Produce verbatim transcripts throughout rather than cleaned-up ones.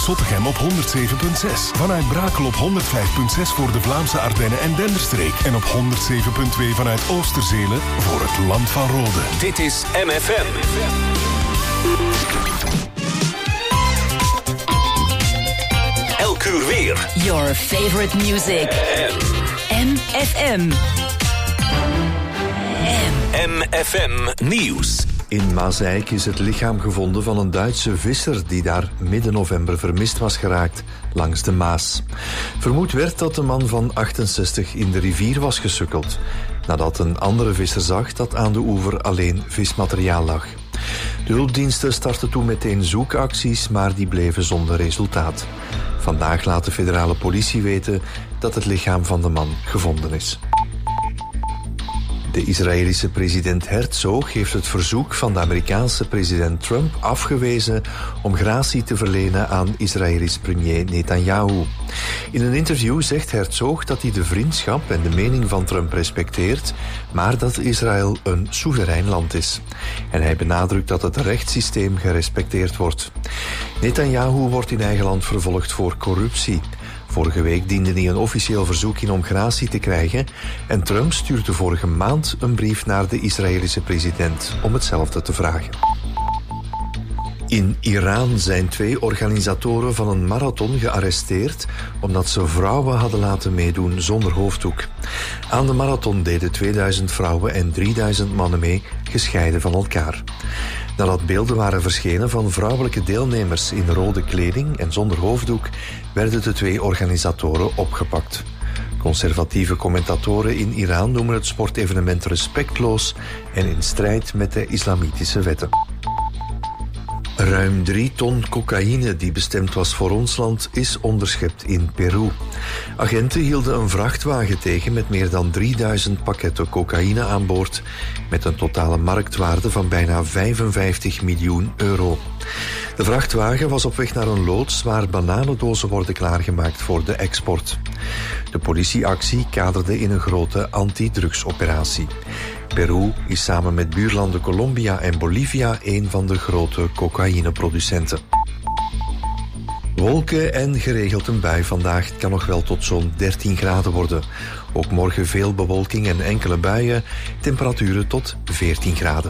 Zottegem op honderd zeven komma zes. Vanuit Brakel op honderd vijf komma zes voor de Vlaamse Ardennen en Denderstreek. En op honderd zeven komma twee vanuit Oosterzelen voor het Land van Rode. Dit is M F M. Elk uur weer. Your favorite music. M F M. M F M Nieuws. In Maaseik is het lichaam gevonden van een Duitse visser die daar midden november vermist was geraakt langs de Maas. Vermoed werd dat de man van achtenzestig in de rivier was gesukkeld, nadat een andere visser zag dat aan de oever alleen vismateriaal lag. De hulpdiensten startten toen meteen zoekacties, maar die bleven zonder resultaat. Vandaag laat de federale politie weten dat het lichaam van de man gevonden is. De Israëlische president Herzog heeft het verzoek van de Amerikaanse president Trump afgewezen om gratie te verlenen aan Israëlisch premier Netanyahu. In een interview zegt Herzog dat hij de vriendschap en de mening van Trump respecteert, maar dat Israël een soeverein land is. En hij benadrukt dat het rechtssysteem gerespecteerd wordt. Netanyahu wordt in eigen land vervolgd voor corruptie. Vorige week diende hij een officieel verzoek in om gratie te krijgen en Trump stuurde vorige maand een brief naar de Israëlische president om hetzelfde te vragen. In Iran zijn twee organisatoren van een marathon gearresteerd omdat ze vrouwen hadden laten meedoen zonder hoofddoek. Aan de marathon deden tweeduizend vrouwen en drieduizend mannen mee, gescheiden van elkaar. Nadat beelden waren verschenen van vrouwelijke deelnemers in rode kleding en zonder hoofddoek, werden de twee organisatoren opgepakt. Conservatieve commentatoren in Iran noemen het sportevenement respectloos en in strijd met de islamitische wetten. Ruim drie ton cocaïne die bestemd was voor ons land is onderschept in Peru. Agenten hielden een vrachtwagen tegen met meer dan drieduizend pakketten cocaïne aan boord, met een totale marktwaarde van bijna vijfenvijftig miljoen euro. De vrachtwagen was op weg naar een loods waar bananendozen worden klaargemaakt voor de export. De politieactie kaderde in een grote antidrugsoperatie. Peru is samen met buurlanden Colombia en Bolivia een van de grote cocaïneproducenten. Wolken en geregeld een bui vandaag. Het kan nog wel tot zo'n dertien graden worden. Ook morgen veel bewolking en enkele buien. Temperaturen tot veertien graden.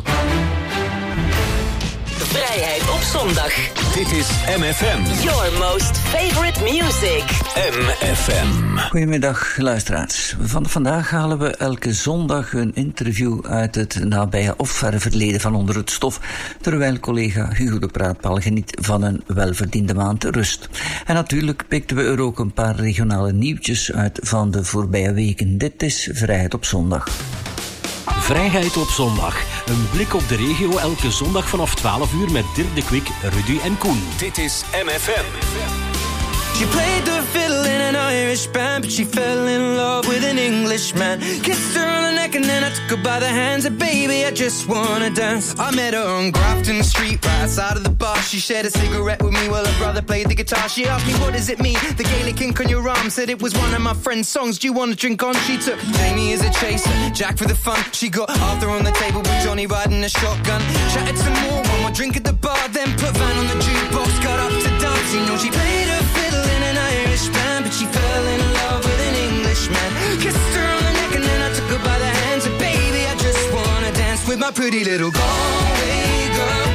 Vrijheid op zondag. Dit is M F M. Your most favorite music. M F M. Goedemiddag luisteraars. Van vandaag halen we elke zondag een interview uit het nabije of verre verleden van Onder het Stof, terwijl collega Hugo de Praatpaal geniet van een welverdiende maand rust. En natuurlijk pikten we er ook een paar regionale nieuwtjes uit van de voorbije weken. Dit is Vrijheid op zondag. Vrijheid op zondag. Een blik op de regio elke zondag vanaf twaalf uur met Dirk de Kwik, Rudy en Koen. Dit is M F M. She played the fiddle in an Irish band, but she fell in love with an Englishman. Kissed her on the neck and then I took her by the hands. And baby, I just wanna dance. I met her on Grafton Street, right outside of the bar. She shared a cigarette with me while her brother played the guitar. She asked me, what does it mean? The Gaelic ink on your arm. Said it was one of my friend's songs. Do you wanna drink on? She took Jamie as a chaser, Jack for the fun. She got Arthur on the table with Johnny riding a shotgun. Chatted some more, one more drink at the bar. Then put Van on the jukebox, got up to dance. You know she played her fiddle in an Irish band, but she fell in love with an Englishman. Kissed her on the neck and then I took her by the hands. And baby, I just wanna dance with my pretty little Galway girl.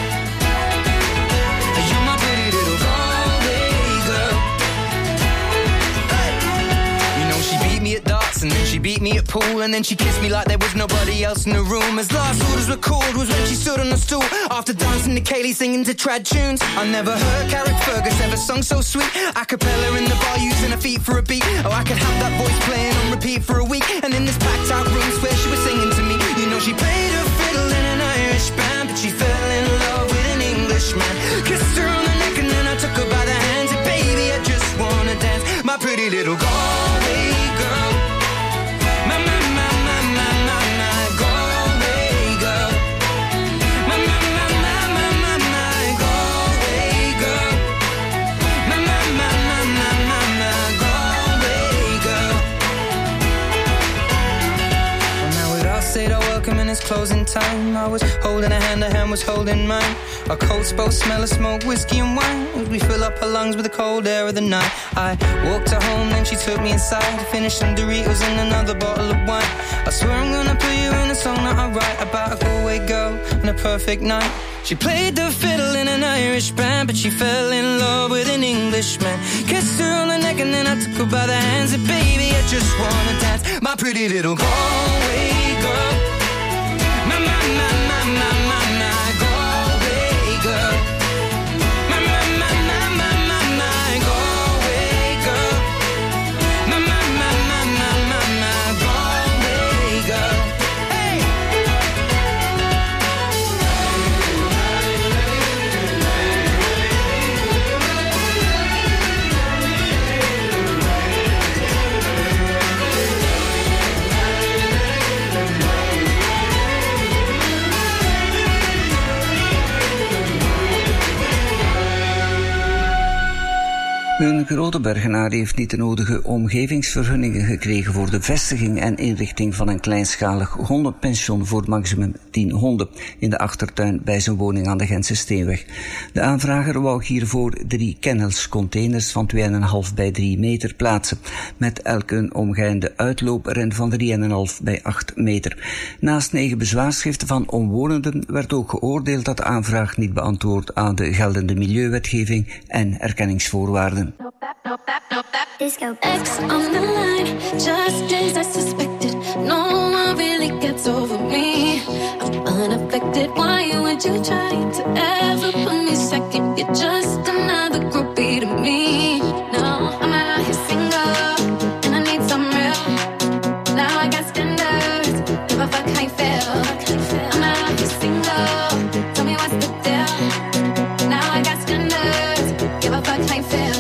You're my pretty little Galway girl. Hey. You know she beat me at darts and then she beat me at pool, and then she kissed me like there was nobody else in the room. As last orders were called was when she stood on the stool after dancing to Kaylee singing to trad tunes. I never heard Carrick Fergus ever sung so sweet. A cappella in the bar using her feet for a beat. Oh, I could have that voice playing on repeat for a week. And in this packed out room swear she was singing to me. You know she played her fiddle in an Irish band, but she fell in love with an Englishman. Kissed her on the neck and then I took her by the hands. And baby, I just wanna dance, my pretty little Galway girl. My, my, my, my, my, my, my Galway girl. My, my, my, my, my, my, my Galway girl. My, my, my, my, my, my, my Galway girl. Well, now we'd all say our welcome in his closing time. I was holding her hand, her hand was holding mine. Our coats both smell of smoke, whiskey and wine, as we fill up her lungs with the cold air of the night. I walked her home, then she took me inside, finished some Doritos and another bottle of wine. I swear I'm gonna put you in a song that I write about a Galway girl and a perfect night. She played the fiddle in an Irish band, but she fell in love with an Englishman. Kissed her on the neck and then I took her by the hands. And baby, I just wanna dance, my pretty little Galway girl. My, my, my, my, my, my, my Galway girl. My, my, my, my, my, my, my Galway girl. My, my, my, my, my, my, my Galway girl. Hey! Een grote Bergenaar heeft niet de nodige omgevingsvergunningen gekregen voor de vestiging en inrichting van een kleinschalig hondenpension voor maximum tien honden in de achtertuin bij zijn woning aan de Gentse Steenweg. De aanvrager wou hiervoor drie kennels, containers van twee komma vijf bij drie meter plaatsen, met elk een omgeinde uitloopren van drie komma vijf bij acht meter. Naast negen bezwaarschriften van omwonenden werd ook geoordeeld dat de aanvraag niet beantwoordt aan de geldende milieuwetgeving en erkenningsvoorwaarden. Disco X on the line, just as I suspected. No one really gets over me. I'm unaffected. Why would you try to ever put me second? You're just another groupie to me. No, I'm out here single, and I need some real. Now I got standards, give a fuck how you feel. I'm out here single, tell me what's the deal. Now I got standards, give a fuck how you feel.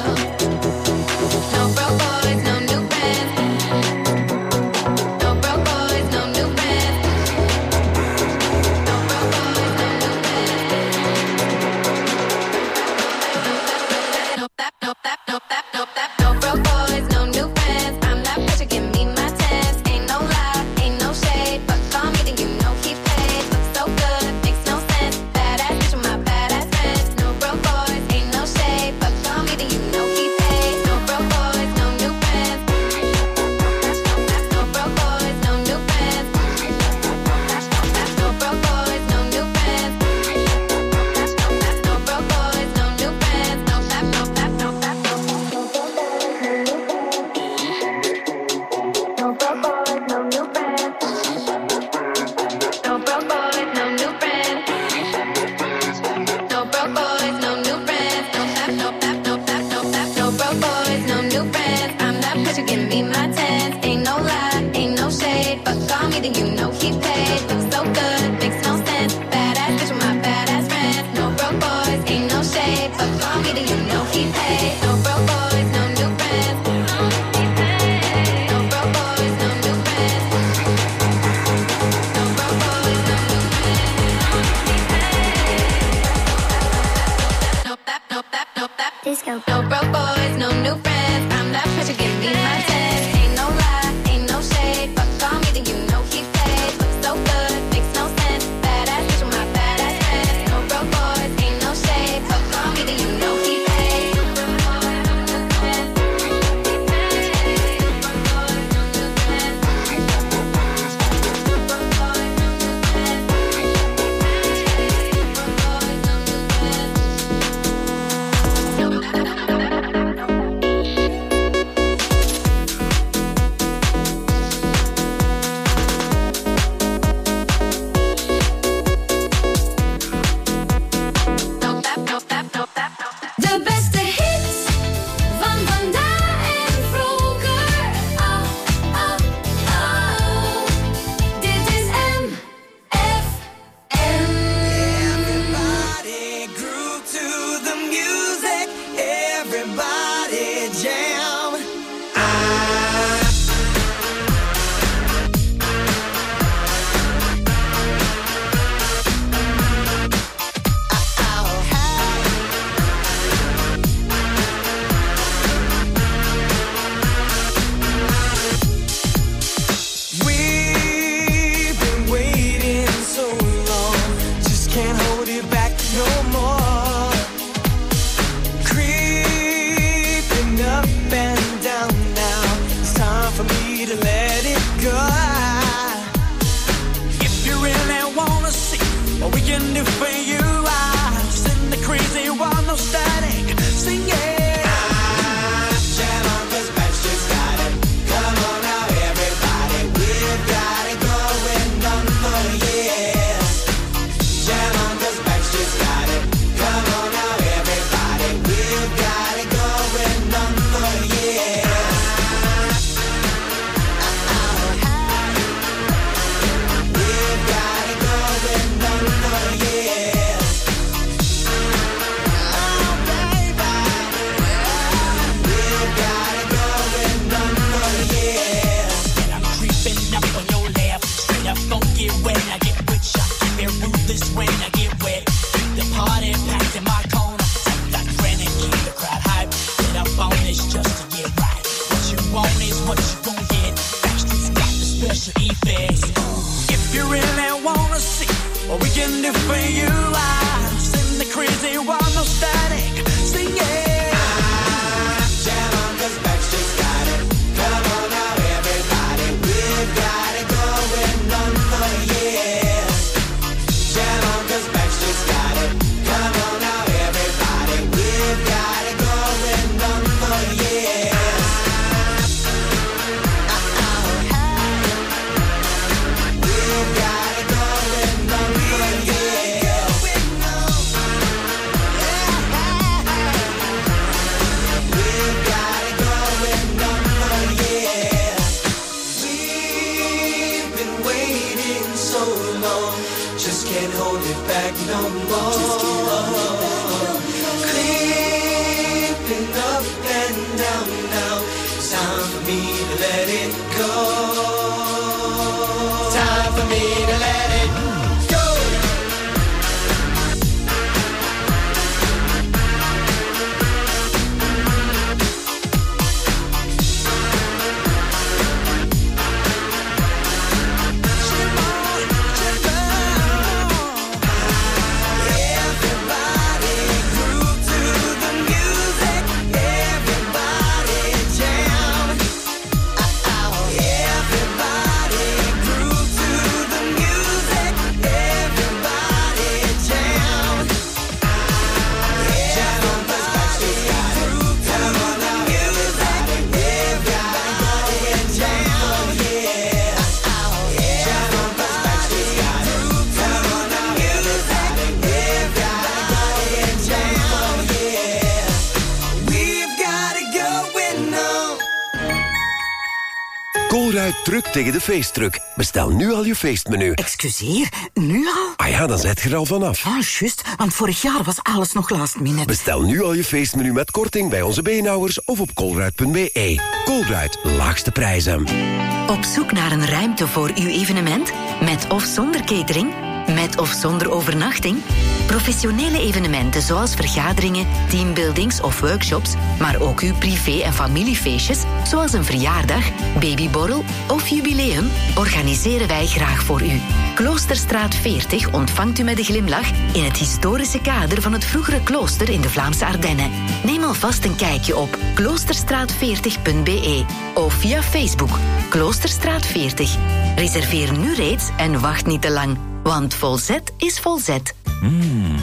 Colruyt drukt tegen de feestdruk. Bestel nu al je feestmenu. Excuseer, nu al? Ah ja, dan zet je er al vanaf. Ah, juist, want vorig jaar was alles nog last minute. Bestel nu al je feestmenu met korting bij onze beenhouwers of op colruyt punt b e. Colruyt, laagste prijzen. Op zoek naar een ruimte voor uw evenement? Met of zonder catering? Met of zonder overnachting? Professionele evenementen zoals vergaderingen, teambuildings of workshops, maar ook uw privé- en familiefeestjes, zoals een verjaardag, babyborrel of jubileum, organiseren wij graag voor u. Kloosterstraat veertig ontvangt u met een glimlach in het historische kader van het vroegere klooster in de Vlaamse Ardennen. Neem alvast een kijkje op kloosterstraat veertig punt b e of via Facebook Kloosterstraat veertig. Reserveer nu reeds en wacht niet te lang, want volzet is volzet. Mmm,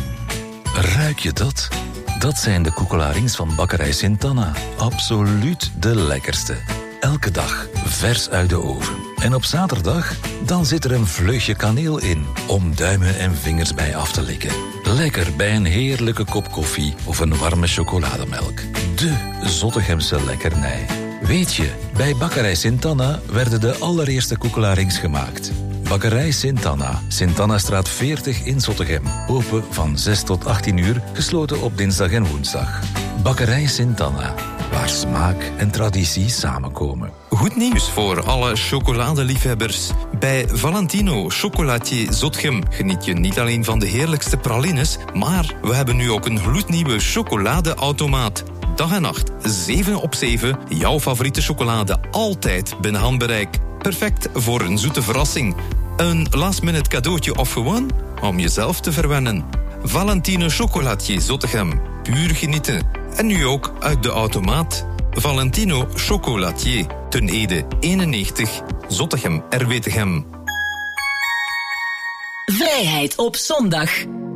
ruik je dat? Dat zijn de koekelarings van bakkerij Sint-Anna. Absoluut de lekkerste. Elke dag vers uit de oven. En op zaterdag, dan zit er een vleugje kaneel in, om duimen en vingers bij af te likken. Lekker bij een heerlijke kop koffie of een warme chocolademelk. De Zottegemse lekkernij. Weet je, bij bakkerij Sint-Anna werden de allereerste koekelarings gemaakt. Bakkerij Sint-Anna, Sint-Annastraat veertig in Zottegem. Open van zes tot achttien uur, gesloten op dinsdag en woensdag. Bakkerij Sint-Anna, waar smaak en traditie samenkomen. Goed nieuws voor alle chocoladeliefhebbers. Bij Valentino Chocolatier Zottegem geniet je niet alleen van de heerlijkste pralines, maar we hebben nu ook een gloednieuwe chocoladeautomaat. Dag en nacht, zeven op zeven, jouw favoriete chocolade altijd binnen handbereik. Perfect voor een zoete verrassing. Een last-minute cadeautje of gewoon om jezelf te verwennen. Valentino Chocolatier Zottegem. Puur genieten. En nu ook uit de automaat. Valentino Chocolatier. Ten Ede eenennegentig. Zottegem, R W T G M. Vrijheid op zondag.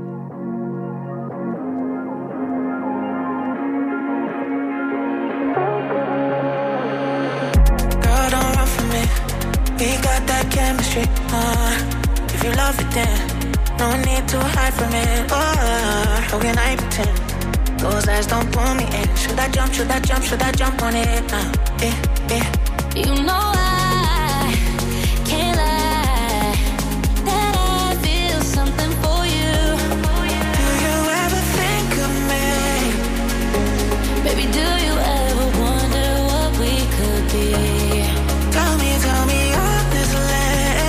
We got that chemistry, uh, if you love it then no need to hide from it, uh, how can I pretend, those eyes don't pull me in, should I jump, should I jump, should I jump on it, uh, eh, eh. You know I can't lie, that I feel something for you. Do you ever think of me? Baby, do you ever wonder what we could be? Tell me, tell me honestly.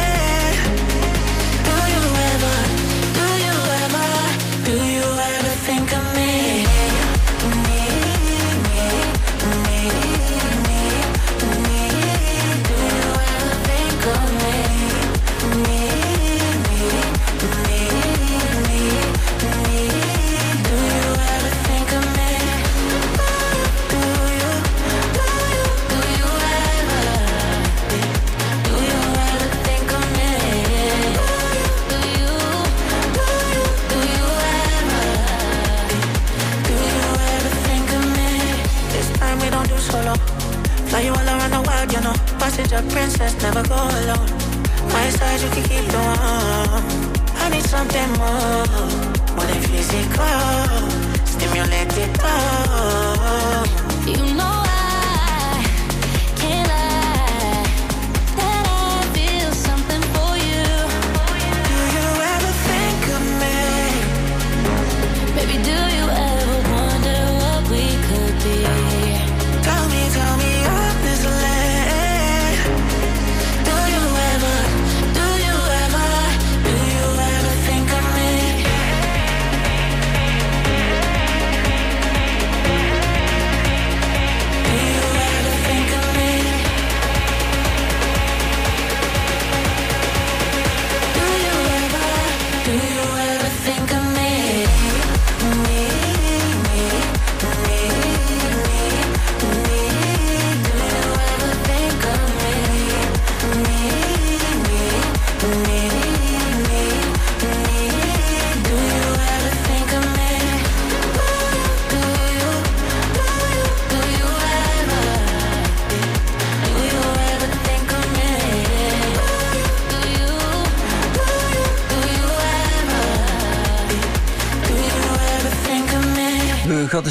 Do you ever, do you ever, do you ever think of me? Me, me, me, me, me. Do you ever think of me? Me, me, me, me, me. Do you ever think of me? Do you, do you, do you ever? Do you ever think of me? Do you, do you, do you ever? Do you ever think of me? This time we don't do solo. Fly you all around the world, you know. Passenger princess, never go alone. My side you can keep the warm. I need something more, more than physical. Stimulate it all. You know I can't lie, that I feel something for you. Do you ever think of me? Baby, do you ever wonder what we could be? Tell me, tell me honestly. Do you ever, do you ever, do you ever think of me?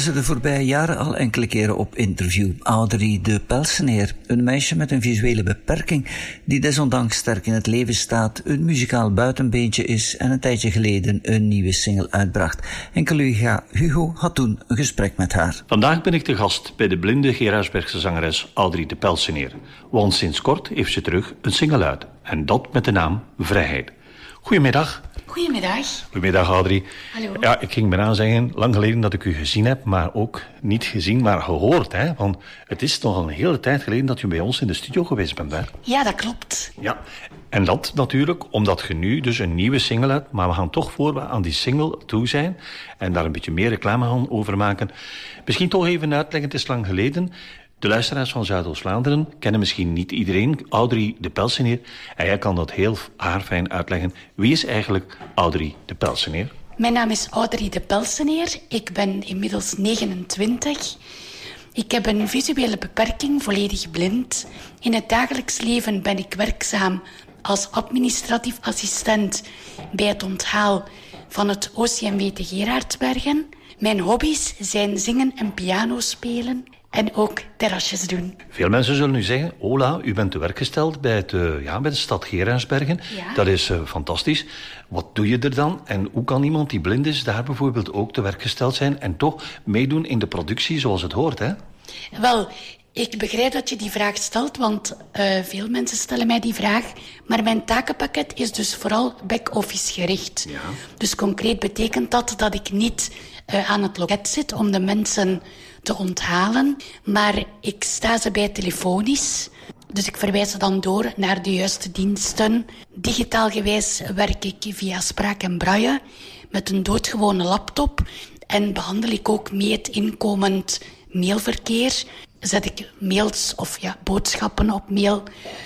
was er de voorbije jaren al enkele keren op interview. Audrey de Pelseneer, een meisje met een visuele beperking die desondanks sterk in het leven staat, een muzikaal buitenbeentje is en een tijdje geleden een nieuwe single uitbracht. En collega Hugo had toen een gesprek met haar. Vandaag ben ik te gast bij de blinde Geraardsbergse zangeres Audrey de Pelseneer. Want sinds kort heeft ze terug een single uit. En dat met de naam Vrijheid. Goedemiddag. Goedemiddag. Goedemiddag, Audrey. Hallo. Ja, ik ging bijna zeggen, lang geleden dat ik u gezien heb, maar ook niet gezien, maar gehoord. Hè? Want het is toch al een hele tijd geleden dat u bij ons in de studio geweest bent. Hè? Ja, dat klopt. Ja, en dat natuurlijk omdat je nu dus een nieuwe single hebt, maar we gaan toch voor we aan die single toe zijn en daar een beetje meer reclame gaan over maken. Misschien toch even uitleggen, het is lang geleden. De luisteraars van Zuidoost-Vlaanderen kennen misschien niet iedereen Audrey de Pelseneer. En jij kan dat heel haarfijn uitleggen. Wie is eigenlijk Audrey de Pelseneer? Mijn naam is Audrey de Pelseneer. Ik ben inmiddels negenentwintig. Ik heb een visuele beperking, volledig blind. In het dagelijks leven ben ik werkzaam als administratief assistent bij het onthaal van het O C M W te Geraardsbergen. Mijn hobby's zijn zingen en piano spelen. En ook terrasjes doen. Veel mensen zullen nu zeggen, Ola, u bent te werk gesteld bij, het, uh, ja, bij de stad Geraardsbergen. Ja. Dat is uh, fantastisch. Wat doe je er dan? En hoe kan iemand die blind is daar bijvoorbeeld ook te werk gesteld zijn en toch meedoen in de productie zoals het hoort, hè? Wel, ik begrijp dat je die vraag stelt, want uh, veel mensen stellen mij die vraag. Maar mijn takenpakket is dus vooral back-office gericht. Ja. Dus concreet betekent dat dat ik niet uh, aan het loket zit om de mensen te onthalen, maar ik sta ze bij telefonisch. Dus ik verwijs ze dan door naar de juiste diensten. Digitaal gewijs werk ik via spraak en braille met een doodgewone laptop en behandel ik ook mee het inkomend mailverkeer. Zet ik mails of ja, boodschappen op mail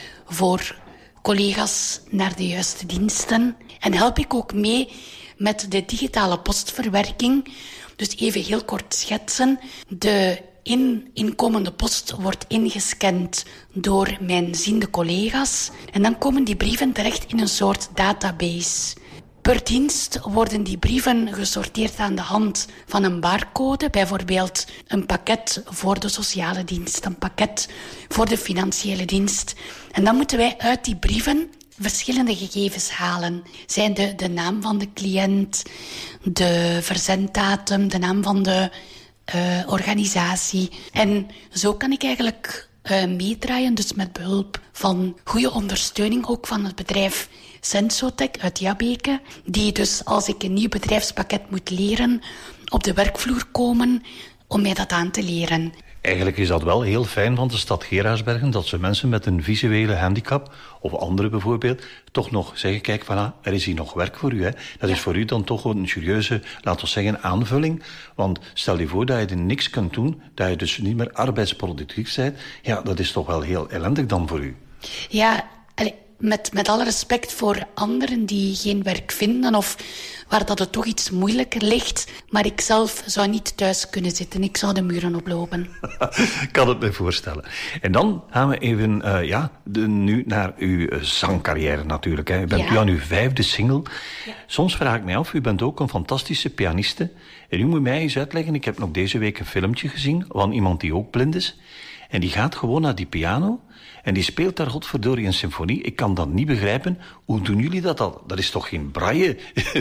voor collega's naar de juiste diensten. En help ik ook mee met de digitale postverwerking. Dus even heel kort schetsen. De in, inkomende post wordt ingescand door mijn ziende collega's. En dan komen die brieven terecht in een soort database. Per dienst worden die brieven gesorteerd aan de hand van een barcode. Bijvoorbeeld een pakket voor de sociale dienst, een pakket voor de financiële dienst. En dan moeten wij uit die brieven verschillende gegevens halen. Zijn de, de naam van de cliënt, de verzenddatum, de naam van de uh, organisatie. En zo kan ik eigenlijk uh, meedraaien, dus met behulp van goede ondersteuning ook van het bedrijf Sensotec uit Jabbeke, die dus als ik een nieuw bedrijfspakket moet leren, op de werkvloer komen om mij dat aan te leren. Eigenlijk is dat wel heel fijn van de stad Geraardsbergen, dat ze mensen met een visuele handicap, of anderen bijvoorbeeld, toch nog zeggen, kijk, voilà, er is hier nog werk voor u. Hè. Dat ja. is voor u dan toch een serieuze, laten we zeggen, aanvulling. Want stel je voor dat je er niks kunt doen, dat je dus niet meer arbeidsproductief bent, ja, dat is toch wel heel ellendig dan voor u. Ja, allez, met, met alle respect voor anderen die geen werk vinden of waar dat het toch iets moeilijker ligt. Maar ik zelf zou niet thuis kunnen zitten. Ik zou de muren oplopen. Ik kan het me voorstellen. En dan gaan we even uh, ja, de, nu naar uw uh, zangcarrière natuurlijk. Hè. U bent ja. nu aan uw vijfde single. Ja. Soms vraag ik mij af, u bent ook een fantastische pianiste. En u moet mij eens uitleggen, ik heb nog deze week een filmpje gezien van iemand die ook blind is. En die gaat gewoon naar die piano en die speelt daar godverdorie een symfonie. Ik kan dat niet begrijpen. Hoe doen jullie dat al? Dat is toch geen braille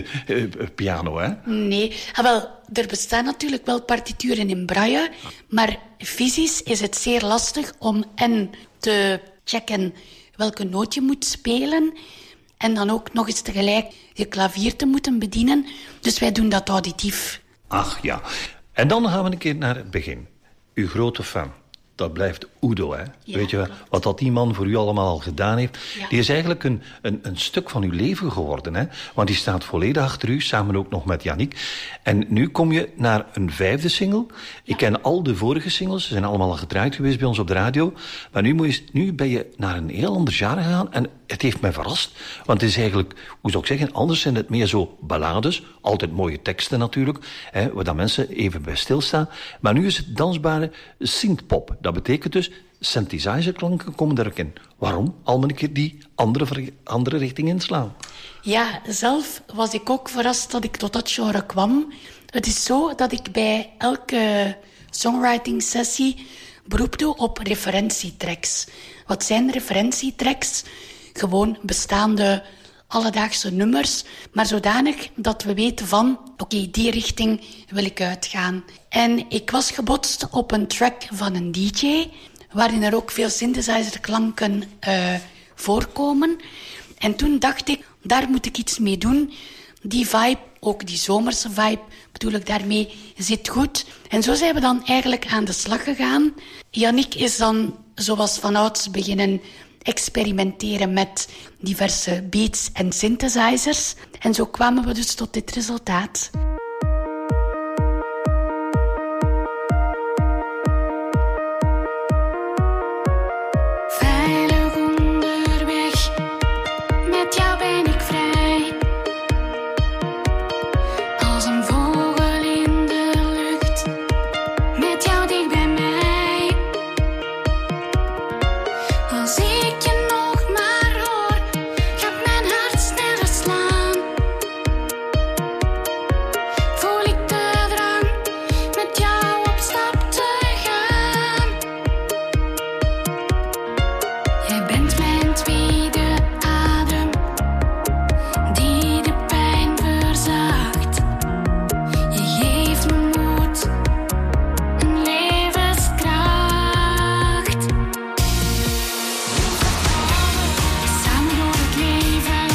piano, hè? Nee. Ah, wel, er bestaan natuurlijk wel partituren in braille, maar fysisch is het zeer lastig om en te checken welke noot je moet spelen en dan ook nog eens tegelijk je klavier te moeten bedienen. Dus wij doen dat auditief. Ach ja. En dan gaan we een keer naar het begin. Uw grote fan. Dat blijft Udo, hè? Ja, weet je klopt. wat dat die man voor u allemaal al gedaan heeft? Ja. Die is eigenlijk een, een, een stuk van uw leven geworden, hè? Want die staat volledig achter u, samen ook nog met Yannick. En nu kom je naar een vijfde single. Ik ja. ken al de vorige singles, ze zijn allemaal al gedraaid geweest bij ons op de radio. Maar nu, moet je, nu ben je naar een heel ander genre gegaan en het heeft mij verrast. Want het is eigenlijk, hoe zou ik zeggen, anders zijn het meer zo ballades. Altijd mooie teksten natuurlijk, hè, waar dan mensen even bij stilstaan. Maar nu is het dansbare synthpop. Dat betekent dus, synthesizerklanken komen er ook in. Waarom? Al een keer die andere, andere richting inslaan. Ja, zelf was ik ook verrast dat ik tot dat genre kwam. Het is zo dat ik bij elke songwriting sessie beroep doe op referentietracks. Wat zijn referentietracks? Gewoon bestaande alledaagse nummers, maar zodanig dat we weten van, oké, okay, die richting wil ik uitgaan. En ik was gebotst op een track van een D J, waarin er ook veel synthesizerklanken uh, voorkomen. En toen dacht ik, daar moet ik iets mee doen. Die vibe, ook die zomerse vibe, bedoel ik daarmee, zit goed. En zo zijn we dan eigenlijk aan de slag gegaan. Yannick is dan, zoals vanouds, beginnen experimenteren met diverse beats en synthesizers. En zo kwamen we dus tot dit resultaat. Veilig onderweg, met jou ben ik vrij. Als een vogel in de lucht, met jou dicht bij mij. Als ik je nog maar hoor, gaat mijn hart sneller slaan. Voel ik de drang met jou op stap te gaan. Jij bent mijn tweede adem, die de pijn verzacht. Je geeft me moed, een levenskracht. Samen door het leven,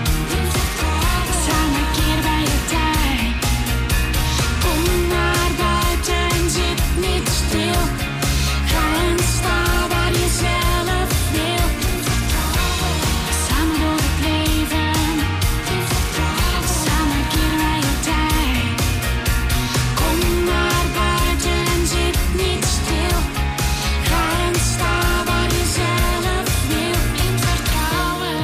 samen keer bij je tijd. Kom naar buiten, zit niet stil. Ga en sta waar je zelf wil. Samen door het leven, samen keer bij je tijd. Kom naar buiten, zit niet stil. Ga en sta waar je zelf wil. In vertrouwen.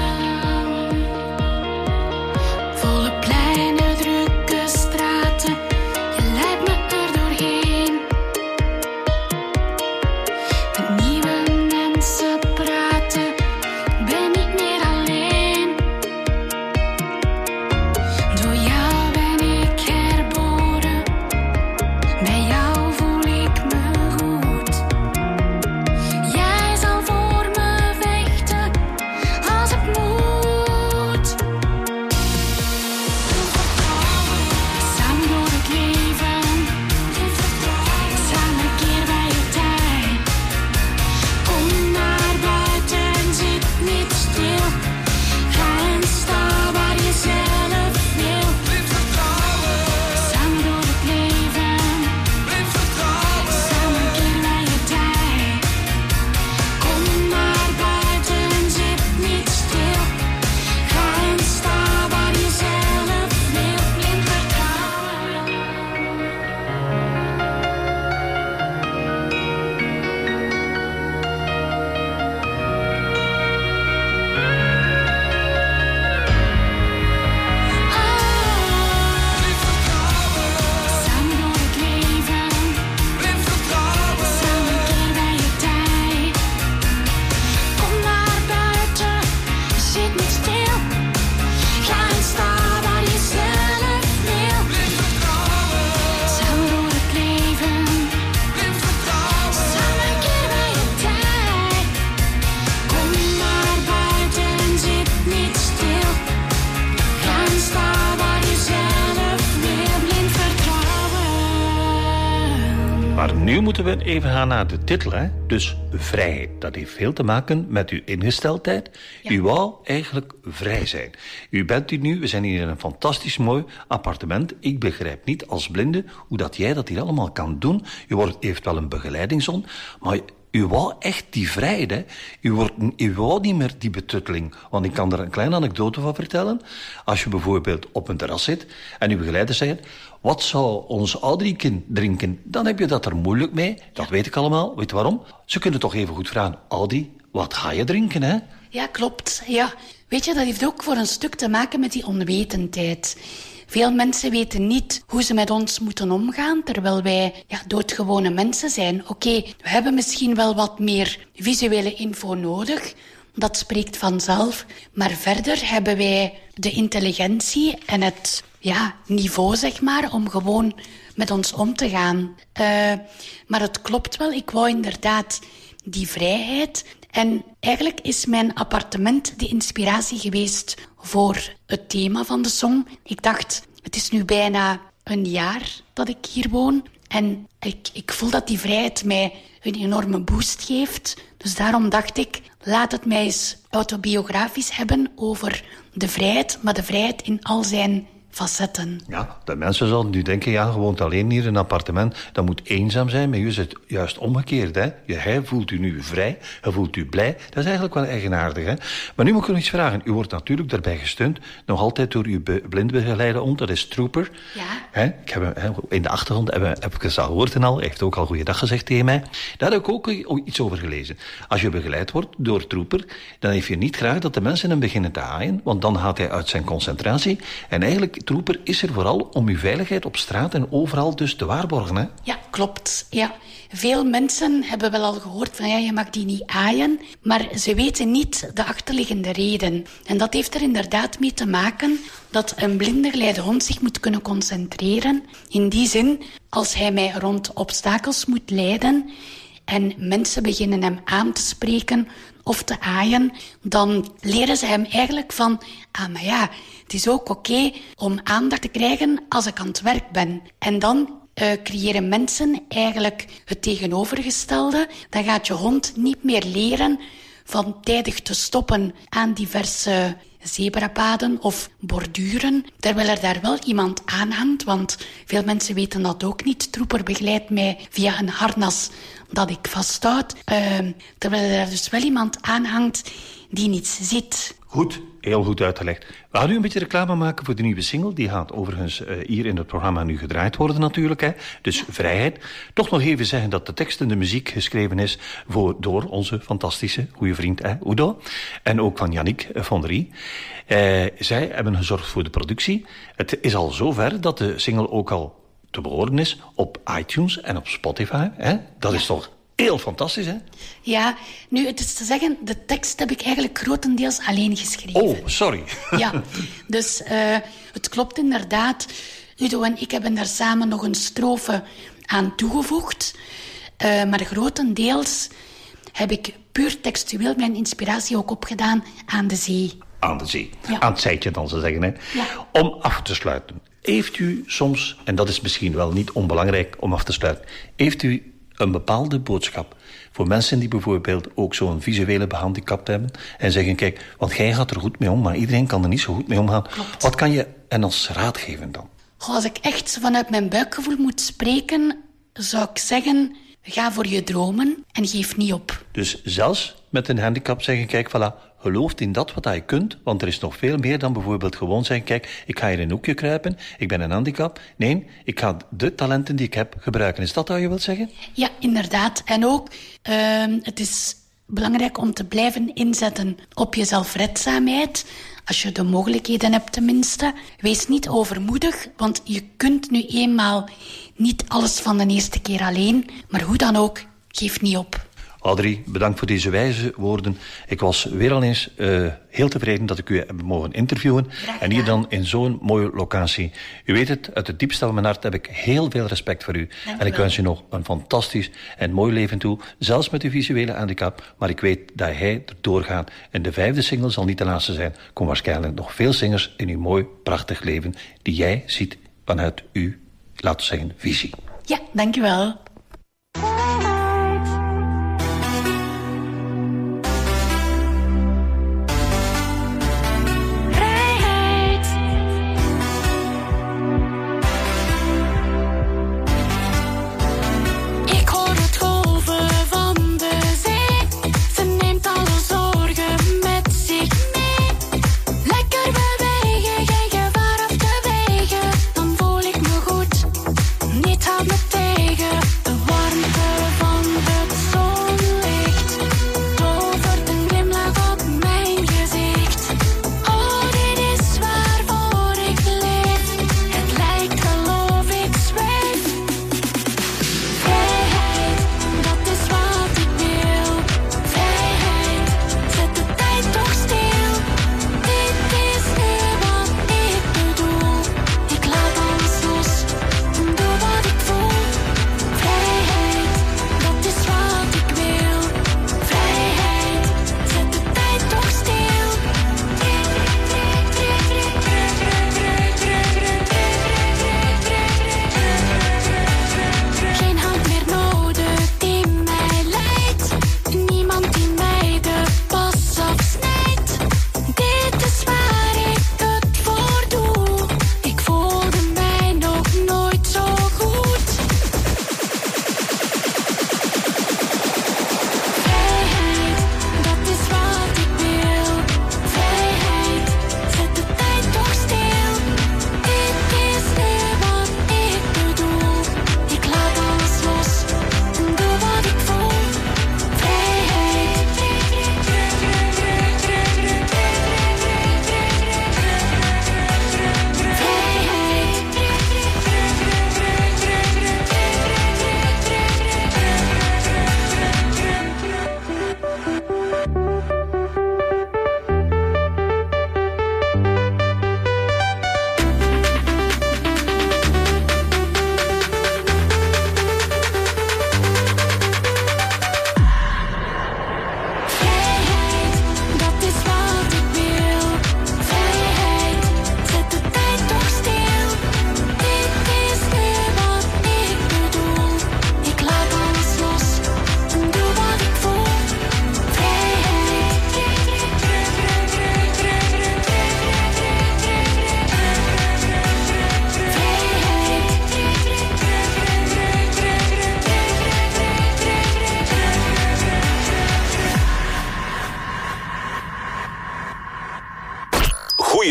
Volle pleinen, drukke straten, je leidt me er doorheen. Met nieuwe mensen praten, ben niet meer alleen. Door jou ben ik herboren, bij jou voel ik me goed. Jij zal voor me vechten, als het moet. Samen door het leven, samen keer bij je tijd. Kom naar buiten, zit niet stil. Ga en sta waar je zelf wil. Samen door het leven, samen keer bij je tijd. Kom naar buiten, zit niet stil. Ga en sta waar je zelf wil. Blind vertrouwen. Samen door het leven, samen keer bij je tijd. Kom naar buiten, zit niet stil. Ga en sta waar je zelf wil. Samen door het leven, samen keer bij je tijd. Kom naar buiten, zit niet stil. Ga en sta waar je zelf wil. Blind vertrouwen. Maar nu moeten we even gaan naar de titel, hè? Dus vrijheid. Dat heeft veel te maken met uw ingesteldheid. U wou eigenlijk vrij zijn. U bent hier nu, we zijn hier in een fantastisch mooi appartement. Ik begrijp niet als blinde hoe dat jij dat hier allemaal kan doen. U wordt, heeft wel een begeleidingszon, maar u wou echt die vrijheid, hè. U, wordt, u wou niet meer die betutteling. Want ik kan er een kleine anekdote van vertellen. Als je bijvoorbeeld op een terras zit en uw begeleider zegt: wat zou ons Audrieken drinken? Dan heb je dat er moeilijk mee. Dat weet ik allemaal. Weet je waarom? Ze kunnen toch even goed vragen: Audrey, wat ga je drinken, hè? Ja, klopt. Ja. Weet je, dat heeft ook voor een stuk te maken met die onwetendheid. Veel mensen weten niet hoe ze met ons moeten omgaan, terwijl wij ja, doodgewone mensen zijn. Oké, okay, we hebben misschien wel wat meer visuele info nodig, dat spreekt vanzelf. Maar verder hebben wij de intelligentie en het ja, niveau, zeg maar, om gewoon met ons om te gaan. Uh, maar het klopt wel, ik wou inderdaad die vrijheid. En eigenlijk is mijn appartement de inspiratie geweest voor het thema van de song. Ik dacht, het is nu bijna een jaar dat ik hier woon. En ik, ik voel dat die vrijheid mij een enorme boost geeft. Dus daarom dacht ik, laat het mij eens autobiografisch hebben over de vrijheid, maar de vrijheid in al zijn facetten. Ja, de mensen zullen nu denken, ja, je woont alleen hier in een appartement, dat moet eenzaam zijn, maar u is het juist omgekeerd, hè. Hij voelt u nu vrij, hij voelt u blij, dat is eigenlijk wel eigenaardig, hè. Maar nu moet ik u nog iets vragen. U wordt natuurlijk daarbij gesteund, nog altijd door uw be- blindbegeleider om, dat is Trooper. Ja. Hè? Ik heb hem, hè, in de achtergrond heb, heb ik het al gehoord en al, hij heeft ook al goeiedag gezegd tegen mij. Daar heb ik ook iets over gelezen. Als je begeleid wordt door Trooper, dan heeft je niet graag dat de mensen hem beginnen te haaien, want dan gaat hij uit zijn concentratie. En eigenlijk, Trooper is er vooral om uw veiligheid op straat en overal dus te waarborgen, hè? Ja, klopt. Ja. Veel mensen hebben wel al gehoord van ja, je mag die niet aaien, maar ze weten niet de achterliggende reden. En dat heeft er inderdaad mee te maken dat een blinde geleide hond zich moet kunnen concentreren. In die zin, als hij mij rond obstakels moet leiden en mensen beginnen hem aan te spreken of te aaien, dan leren ze hem eigenlijk van, ah, maar ja, het is ook oké okay om aandacht te krijgen als ik aan het werk ben. En dan uh, creëren mensen eigenlijk het tegenovergestelde. Dan gaat je hond niet meer leren van tijdig te stoppen aan diverse zebrapaden of borduren, terwijl er daar wel iemand aan hangt, want veel mensen weten dat ook niet. Trooper begeleidt mij via een harnas dat ik vasthoud, uh, terwijl er dus wel iemand aan hangt die niets ziet. Goed, heel goed uitgelegd. We gaan nu een beetje reclame maken voor de nieuwe single. Die gaat overigens uh, hier in het programma nu gedraaid worden natuurlijk. Hè. Dus vrijheid. Toch nog even zeggen dat de tekst en de muziek geschreven is voor, door onze fantastische goede vriend hè, Udo. En ook van Yannick van der Rie. Uh, zij hebben gezorgd voor de productie. Het is al zover dat de single ook al te behoren is op iTunes en op Spotify. Hè. Dat is toch heel fantastisch, hè? Ja, nu, het is te zeggen, de tekst heb ik eigenlijk grotendeels alleen geschreven. Oh, sorry. Ja, dus uh, het klopt inderdaad. Udo en ik hebben daar samen nog een strofe aan toegevoegd. Uh, maar grotendeels heb ik puur textueel mijn inspiratie ook opgedaan aan de zee. Aan de zee. Ja. Aan het zijtje dan, ze zeggen, hè? Ja. Om af te sluiten. Heeft u soms, en dat is misschien wel niet onbelangrijk om af te sluiten, heeft u een bepaalde boodschap voor mensen die bijvoorbeeld ook zo'n visuele behandicap hebben en zeggen, kijk, want jij gaat er goed mee om, maar iedereen kan er niet zo goed mee omgaan. Klopt. Wat kan je hen als raad geven dan? Goh, als ik echt vanuit mijn buikgevoel moet spreken, zou ik zeggen, ga voor je dromen en geef niet op. Dus zelfs met een handicap zeggen, kijk, voilà, geloof in dat wat je kunt, want er is nog veel meer dan bijvoorbeeld gewoon zeggen, kijk, ik ga hier in een hoekje kruipen, ik ben een handicap. Nee, ik ga de talenten die ik heb gebruiken. Is dat wat je wilt zeggen? Ja, inderdaad. En ook, uh, het is belangrijk om te blijven inzetten op je zelfredzaamheid, als je de mogelijkheden hebt tenminste. Wees niet overmoedig, want je kunt nu eenmaal niet alles van de eerste keer alleen, maar hoe dan ook, geef niet op. Audrey, bedankt voor deze wijze woorden. Ik was weer al eens uh, heel tevreden dat ik u heb mogen interviewen. En hier dan in zo'n mooie locatie. U weet het, uit het diepste van mijn hart heb ik heel veel respect voor u. Dank en ik u wens u nog een fantastisch en mooi leven toe. Zelfs met uw visuele handicap. Maar ik weet dat hij erdoor gaat. En de vijfde single zal niet de laatste zijn. Er komen waarschijnlijk nog veel zingers in uw mooi, prachtig leven die jij ziet vanuit uw, laten we zeggen, visie. Ja, dank u wel. Niet houd me tegen.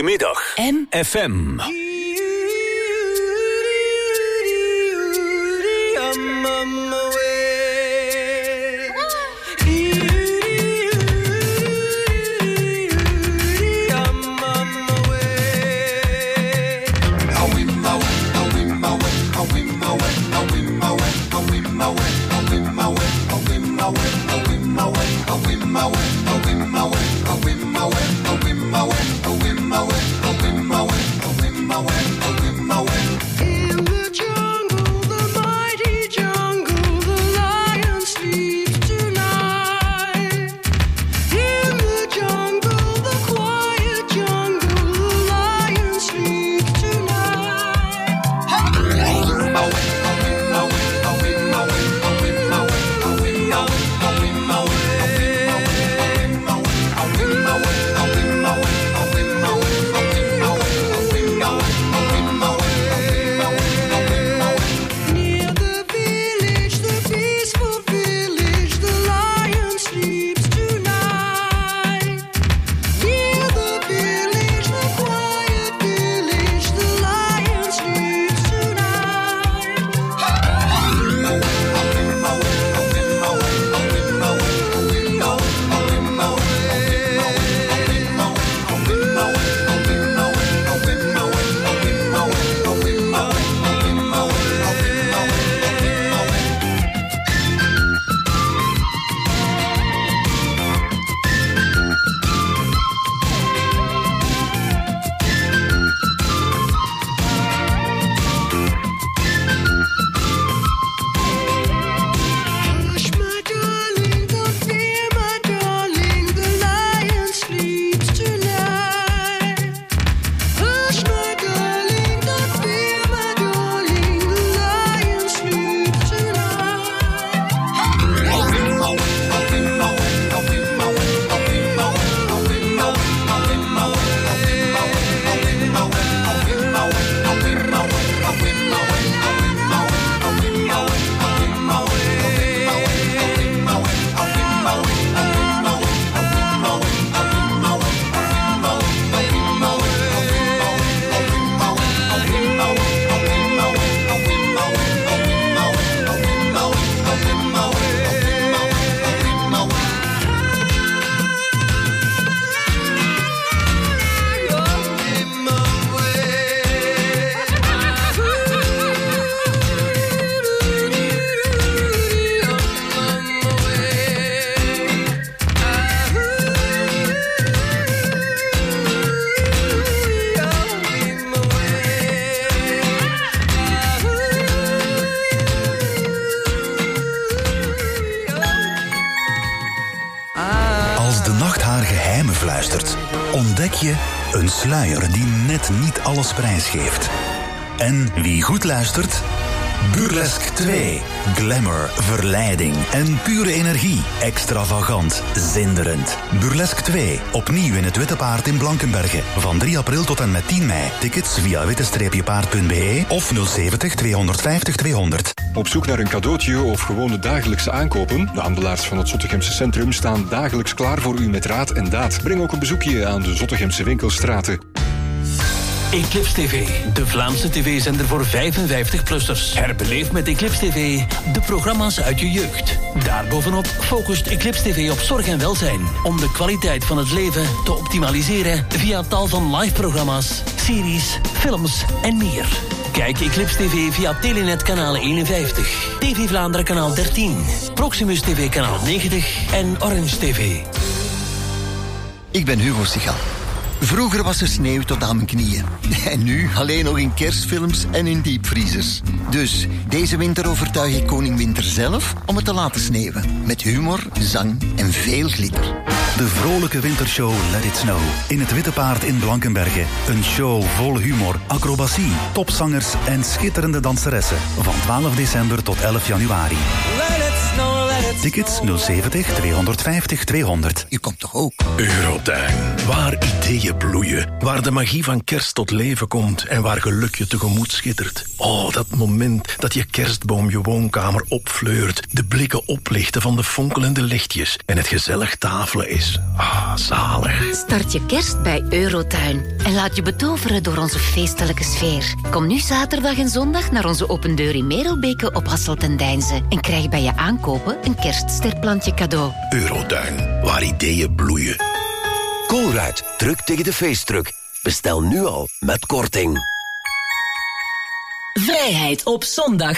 Goedemiddag. M F M. Ontdek je een sluier die net niet alles prijsgeeft. En wie goed luistert? Burlesque twee. Glamour, verleiding en pure energie. Extravagant, zinderend. Burlesque twee. Opnieuw in het Witte Paard in Blankenberge. Van drie april tot en met tien mei. Tickets via witte paard punt b e of nul zeventig tweehonderdvijftig tweehonderd. Op zoek naar een cadeautje of gewone dagelijkse aankopen? De handelaars van het Zottegemse Centrum staan dagelijks klaar voor u met raad en daad. Breng ook een bezoekje aan de Zottegemse winkelstraten. Eclipse T V, de Vlaamse tv-zender voor vijfenvijftig-plussers. Herbeleef met Eclipse T V de programma's uit je jeugd. Daarbovenop focust Eclipse T V op zorg en welzijn, om de kwaliteit van het leven te optimaliseren via tal van live-programma's, series, films en meer. Kijk Eclipse T V via Telenet kanaal eenenvijftig, T V Vlaanderen kanaal dertien, Proximus T V kanaal negentig en Orange T V. Ik ben Hugo Sigal. Vroeger was er sneeuw tot aan mijn knieën. En nu alleen nog in kerstfilms en in diepvriezers. Dus deze winter overtuig ik koning Winter zelf om het te laten sneeuwen. Met humor, zang en veel glitter. De vrolijke wintershow Let It Snow. In het Witte Paard in Blankenberge. Een show vol humor, acrobatie, topzangers en schitterende danseressen. Van twaalf december tot elf januari. Let it snow, let it Tickets nul zeventig tweehonderdvijftig tweehonderd. U komt toch ook? Eurotuin, waar ideeën bloeien, waar de magie van kerst tot leven komt en waar geluk je tegemoet schittert. Oh, dat moment dat je kerstboom je woonkamer opfleurt, de blikken oplichten van de fonkelende lichtjes en het gezellig tafelen is. Ah, zalig. Start je kerst bij Eurotuin en laat je betoveren door onze feestelijke sfeer. Kom nu zaterdag en zondag naar onze open deur in Merelbeke op Hasselt en Deinze en krijg bij je aankopen een kerststerplantje cadeau. Eurotuin, waar ideeën bloeien. Colruyt, druk tegen de feestdruk. Bestel nu al met korting. Vrijheid op zondag.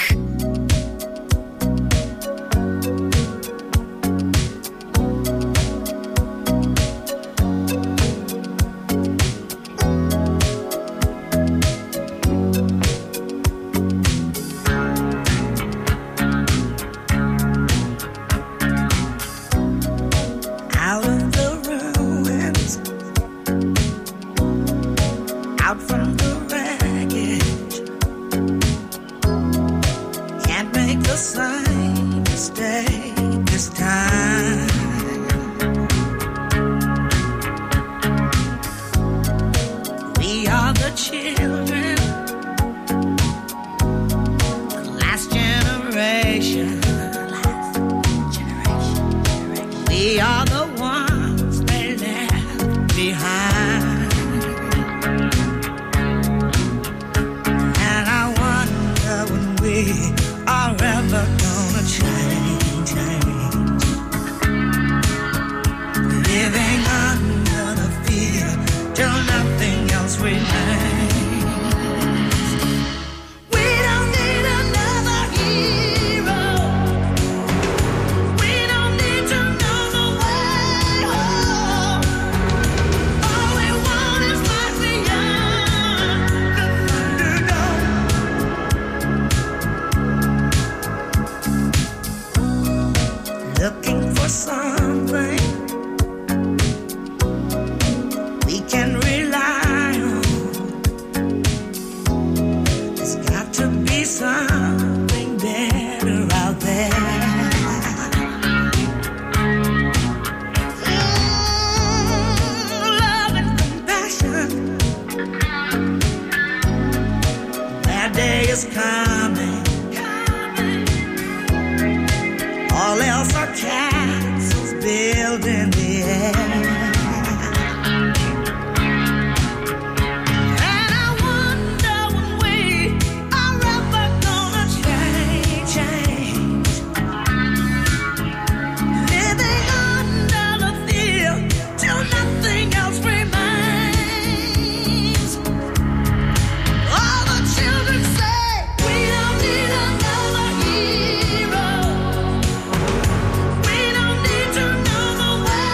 We don't need to know the way.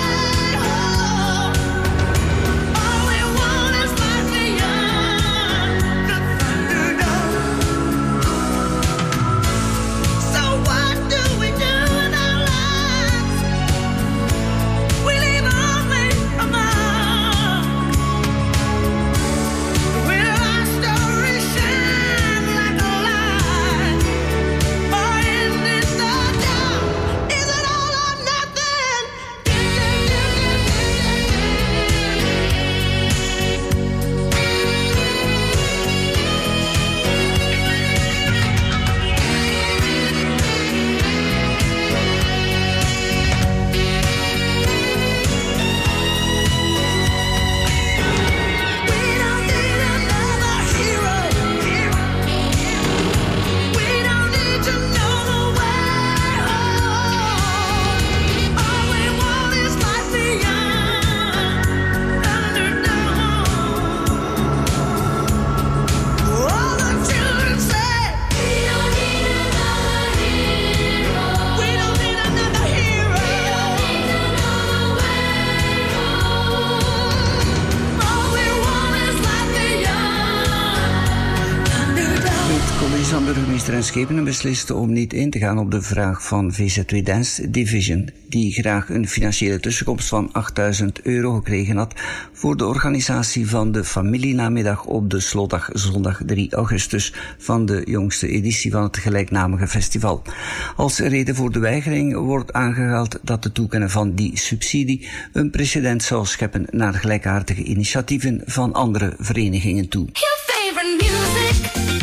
Meester en Schepenen besliste om niet in te gaan op de vraag van V Z W Dance Division, die graag een financiële tussenkomst van achtduizend euro gekregen had voor de organisatie van de familienamiddag op de slotdag zondag drie augustus van de jongste editie van het gelijknamige festival. Als reden voor de weigering wordt aangehaald dat het toekennen van die subsidie een precedent zou scheppen naar gelijkaardige initiatieven van andere verenigingen toe. Your favorite music.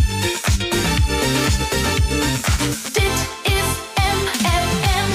Dit is M F M.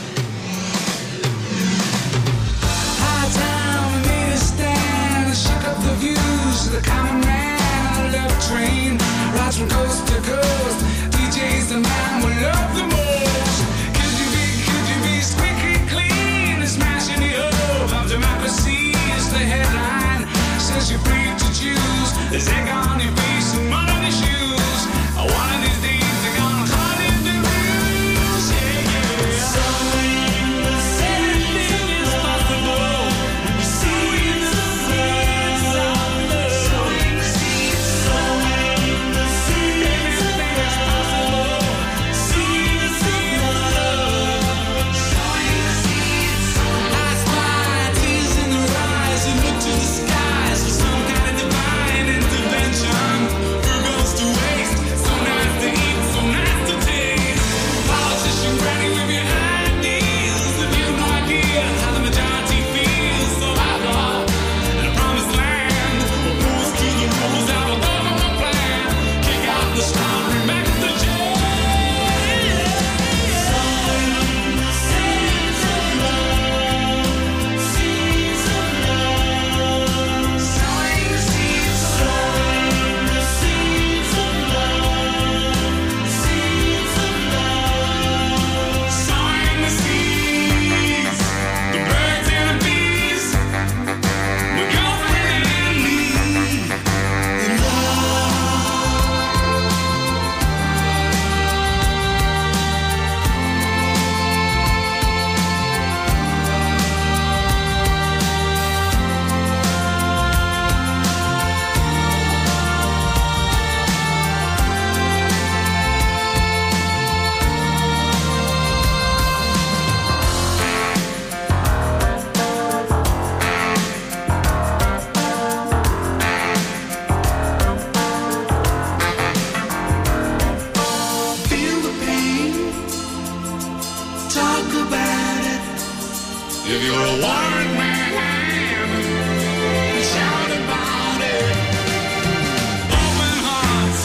High time, we made a stand, shook up the views, the common man, love train, rides from coast to coast, D J's the man we love the most. Could you be, could you be squeaky clean, smashing the hope of democracy is the headline, says you're free to choose, there's egg on your face and mud on your shoes, one of these days they're gonna call it the news, yeah, yeah. So anything is possible, sowing the seeds of love, sowing the seeds, sowing the seeds, anything is possible, sowing the seeds of love, sowing the seeds. I spy tears in their eyes and look to the skies for some kind of divine intervention. Who goes to waste? So nice to eat, so nice to taste. Politician granny with your ideas, if you have no idea how the majority feels. So outlaw in a promised land, opposed to the rules of a government plan. Kick out the strong, bring back the jail. Sowing the seeds of love, seeds of love, sowing the seeds, sowing the seeds of love, seeds of love, sowing the seeds. The birds and the bees, my girlfriend and me, in love. Feel the pain, talk about it. If you're a warrant man, shout about it. Open hearts,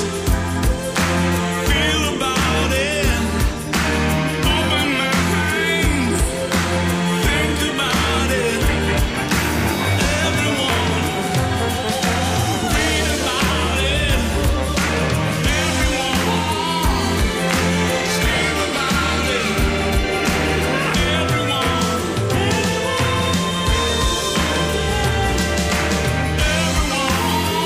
feel about it. Open minds, think about it. Everyone, read about it. Everyone, scream about it. Everyone. Everyone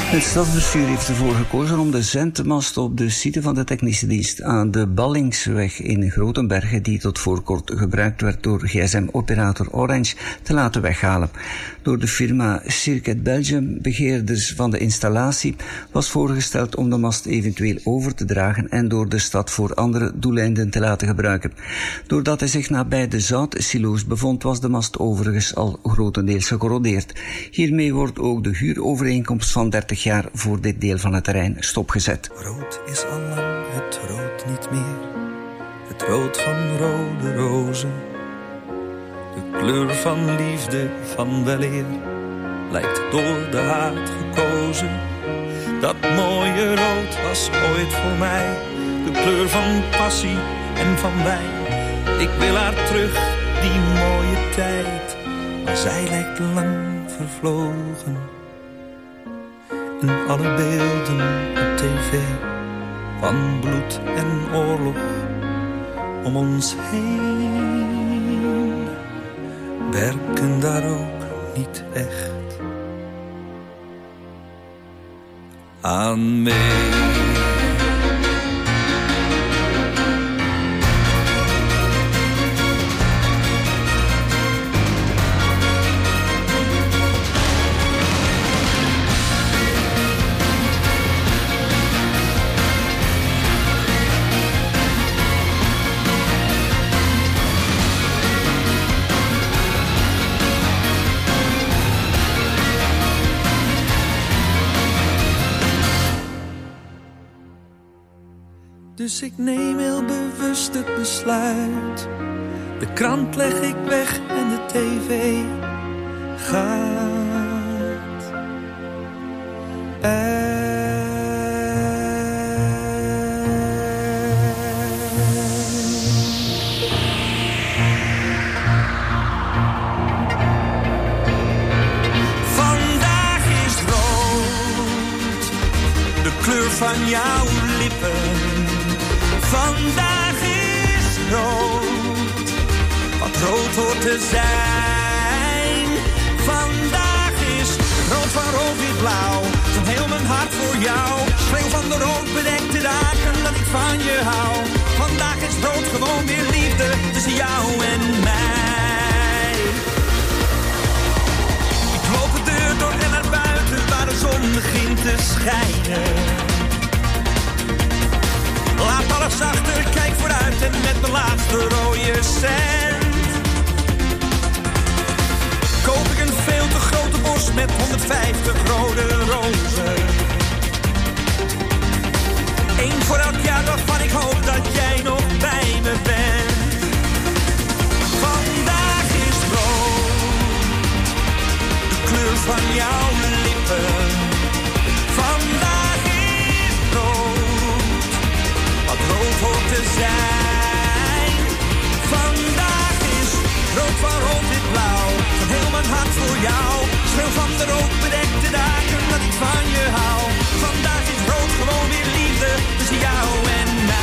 Het stadsbestuur heeft ervoor gekozen om de zendmast op de site van de technische dienst aan de Ballingsweg in Grotenbergen, die tot voor kort gebruikt werd door gsm-operator Orange, te laten weghalen. Door de firma Circuit Belgium, beheerders van de installatie, was voorgesteld om de mast eventueel over te dragen en door de stad voor andere doeleinden te laten gebruiken. Doordat hij zich nabij de zoutsilo's bevond, was de mast overigens al grotendeels gecorrodeerd. Hiermee wordt ook de huurovereenkomst van dertig jaar voor dit deel van het terrein stopgezet. Rood is al lang het rood niet meer, het rood van rode rozen. De kleur van liefde, van weleer, lijkt door de haat gekozen. Dat mooie rood was ooit voor mij de kleur van passie en van wijn. Ik wil haar terug, die mooie tijd, maar zij lijkt lang vervlogen. In alle beelden op tv, van bloed en oorlog om ons heen, werken daar ook niet echt aan mee. Dus ik neem heel bewust het besluit. De krant leg ik weg en de tv gaat uit. Vandaag is rood, de kleur van jouw lippen. Vandaag is rood, wat rood hoort te zijn. Vandaag is rood van rood weer blauw, van heel mijn hart voor jou. Schreeuw van de rood bedekte dagen dat ik van je hou. Vandaag is rood gewoon weer liefde tussen jou en mij. Ik loop de deur door en naar buiten waar de zon begint te schijnen. Laat alles achter, kijk vooruit en met mijn laatste rode cent koop ik een veel te grote bos met honderdvijftig rode rozen. Eén voor elk jaar waarvan ik hoop dat jij nog bij me bent. Vandaag is rood, de kleur van jouw lippen. Vandaag is rood, wat rood hoort te zijn. Vandaag is rood van rood wit blauw, van heel mijn hart voor jou. Schreeuw van de rood bedekte dagen dat ik van je hou. Vandaag is rood gewoon weer liefde tussen jou en mij.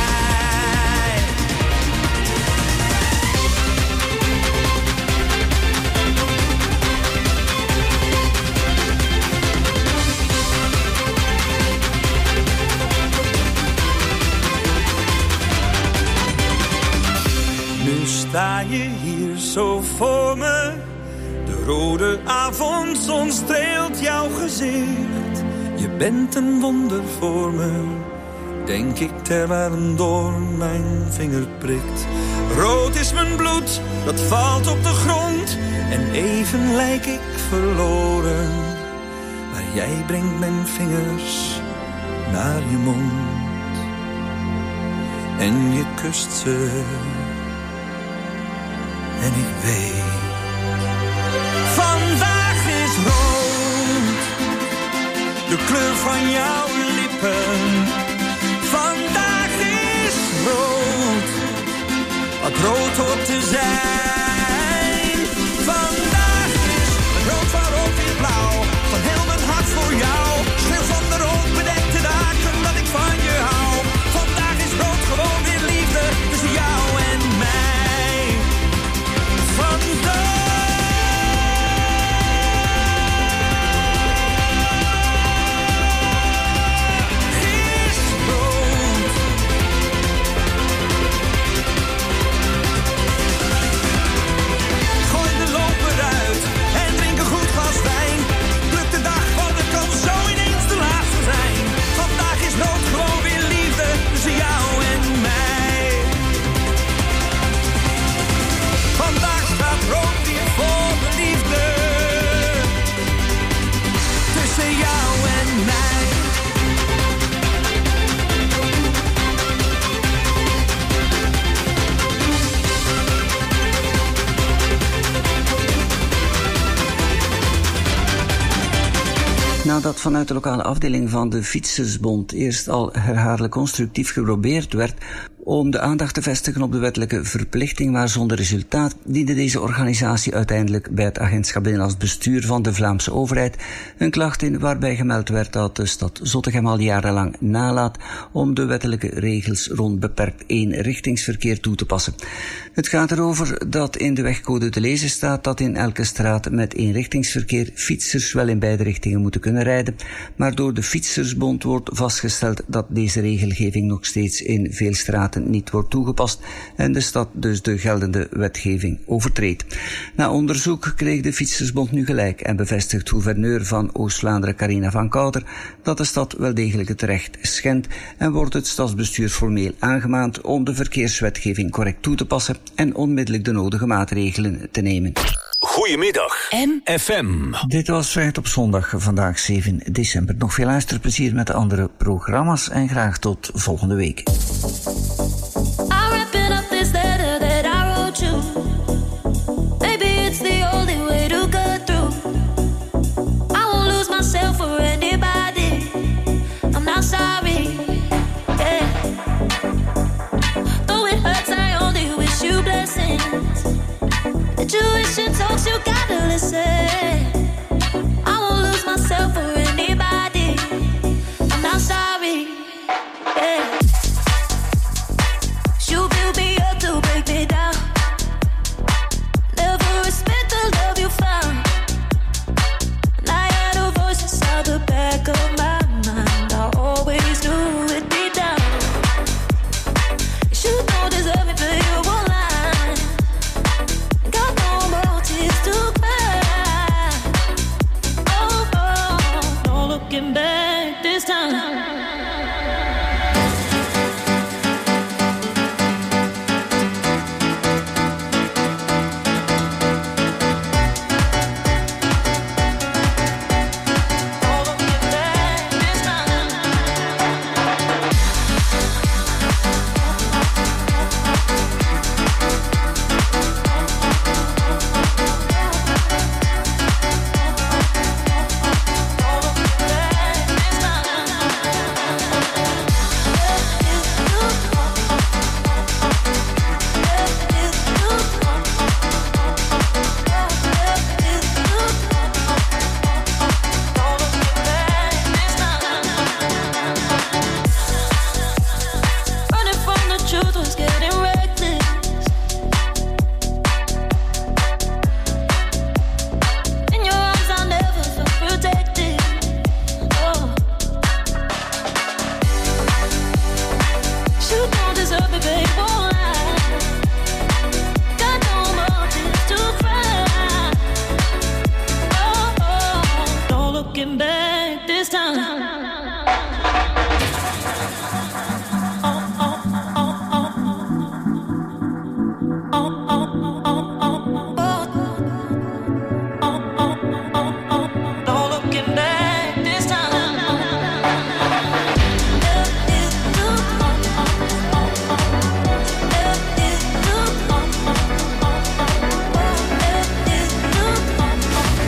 Nu sta je hier zo voor me. De rode avondzon streelt jouw gezicht. Je bent een wonder voor me, denk ik terwijl een doorn mijn vinger prikt. Rood is mijn bloed, dat valt op de grond. En even lijk ik verloren. Maar jij brengt mijn vingers naar je mond. En je kust ze. En ik weet, vandaag is rood, de kleur van jouw lippen. Vandaag is rood, wat rood hoort te zijn. Vandaag is rood van rood weer blauw, van heel mijn hart voor jou. Schreeuw van de rood bedekte dagen dat ik van je hou. Vandaag is rood gewoon weer liefde tussen jou en mij. Nadat vanuit de lokale afdeling van de Fietsersbond eerst al herhaaldelijk constructief geprobeerd werd om de aandacht te vestigen op de wettelijke verplichting, maar zonder resultaat, diende deze organisatie uiteindelijk bij het agentschap Binnenlands Bestuur van de Vlaamse overheid een klacht in waarbij gemeld werd dat de stad Zottegem al jarenlang nalaat om de wettelijke regels rond beperkt eenrichtingsverkeer toe te passen. Het gaat erover dat in de wegcode te lezen staat dat in elke straat met eenrichtingsverkeer fietsers wel in beide richtingen moeten kunnen rijden, maar door de Fietsersbond wordt vastgesteld dat deze regelgeving nog steeds in veel straten niet wordt toegepast en de stad dus de geldende wetgeving overtreedt. Na onderzoek kreeg de Fietsersbond nu gelijk en bevestigt gouverneur van Oost-Vlaanderen Carina van Kouter dat de stad wel degelijk het recht schendt en wordt het stadsbestuur formeel aangemaand om de verkeerswetgeving correct toe te passen en onmiddellijk de nodige maatregelen te nemen. Goedemiddag, M F M. Dit was Vrijheid op zondag, vandaag zeven december. Nog veel luisterplezier met de andere programma's en graag tot volgende week.